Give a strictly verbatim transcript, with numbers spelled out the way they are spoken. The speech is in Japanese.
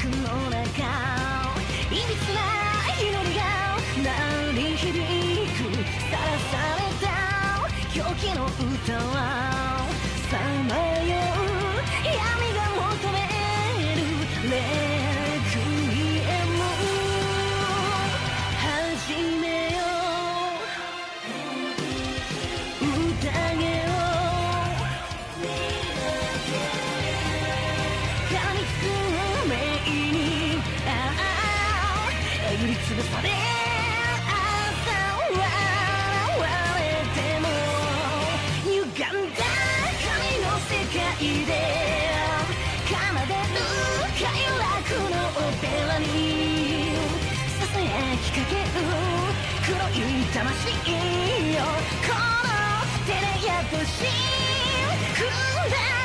の中いびつな祈りが鳴り響くさらされた狂気の歌はさまよう闇が求めるレクイエム始めよう宴を噛みつく目にああえぐりつぶされ嘲笑われても歪んだ神の世界で奏でる快楽のオペラにささやきかける黒い魂よこの照れやとしくんだ